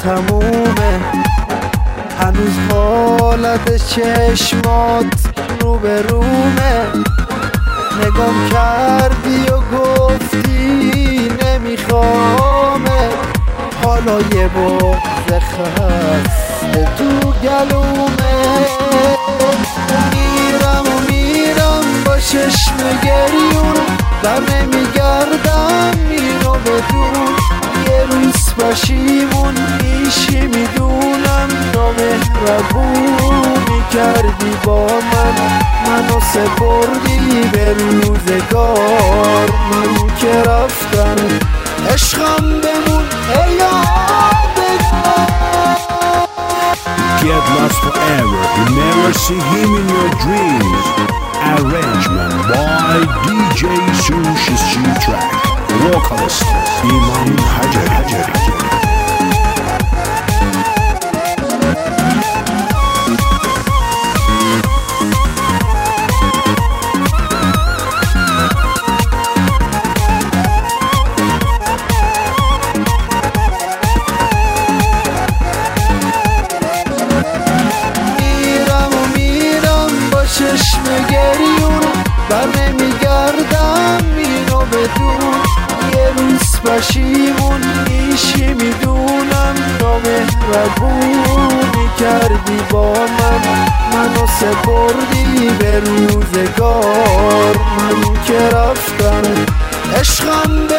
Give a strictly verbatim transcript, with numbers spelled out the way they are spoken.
تمومه. هنوز حالت چشمات رو به رومه. نگام کردی و گفتی نمیخوامه. حالا یه بغض خسته تو گلومه. میرم و میرم با چشم گریون، در نمیگردم اینو بدون. یه روز پشیمون میشی میدونم، نامهربونی کردی با من، منو سپردی به روزگار. من که رفتم عشقم بمون ای یادگار. Get lost forever, you never see him in your dreams. Arrangement by D J Sushi C-Track. Vocalist Imam Hajar Hajar. چشم گریون، بر نمیگردم اینو بدون. یه روز پشیمون میشی میدونم، نامهربونی کردی با من، منو سپردی به روزگار. من که رفتم عشقم